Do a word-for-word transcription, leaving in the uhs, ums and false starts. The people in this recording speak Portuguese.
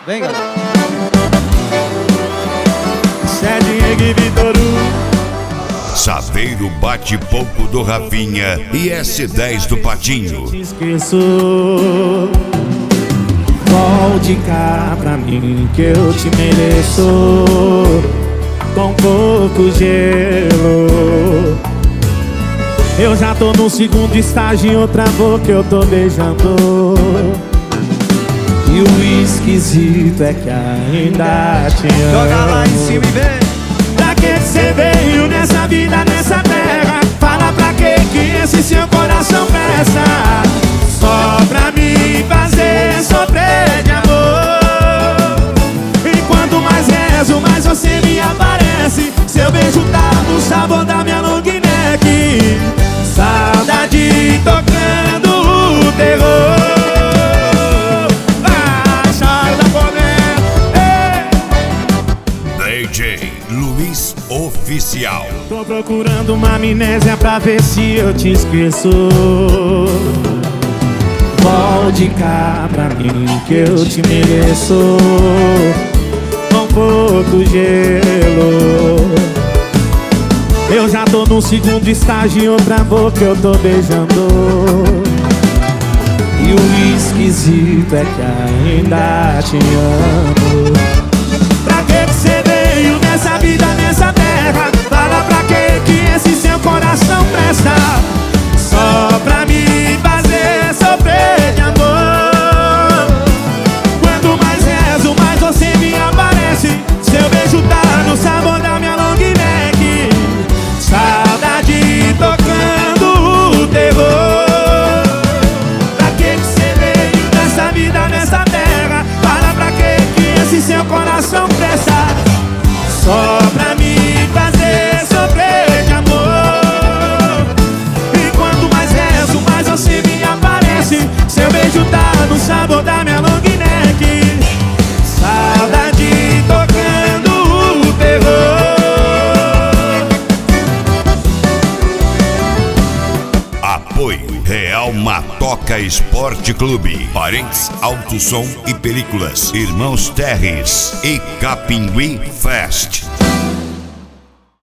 Vem, galera. Diego e Vitor Hugo. Saveiro bate pouco do Rafinha e S dez do Patinho. Te esqueço. Volte cá pra mim que eu te mereço. Com pouco gelo. Eu já tô no segundo estágio, em outra boca eu tô beijando. E o esquisito é que ainda te amo. Joga lá em cima e vem. Pra que cê veio nessa vida, nessa terra? Fala pra que que esse seu coração presta? Só pra me fazer sofrer de amor. E quanto mais rezo, mais você me aparece. Seu beijo tá no sabor da minha long neck. Saudade tocando o terror. D J Luiz Oficial. Tô procurando uma amnésia pra ver se eu te esqueço. Volte cá pra mim que eu te mereço. Com pouco gelo. Eu já tô no segundo estágio, em outra boca eu tô beijando. E o esquisito é que ainda te amo. Pra que você veio nessa vida, nessa terra? Fala pra que que esse seu coração presta? Só pra me fazer sofrer de amor. Quanto mais rezo, mais você me aparece. Seu beijo tá no sabor da minha long neck. Saudade tocando o terror. Pra que que você veio nessa vida, nessa terra? Fala pra que que esse seu coração presta? Só pra me fazer sofrer de amor. E quanto mais rezo, mais você me aparece. Seu beijo tá no sabor da minha long neck. Saudade tocando o terror. Apoio Real Matoca Esporte Clube, Parentes Auto Som e Películas, Irmãos Terres e Capinguim Fest.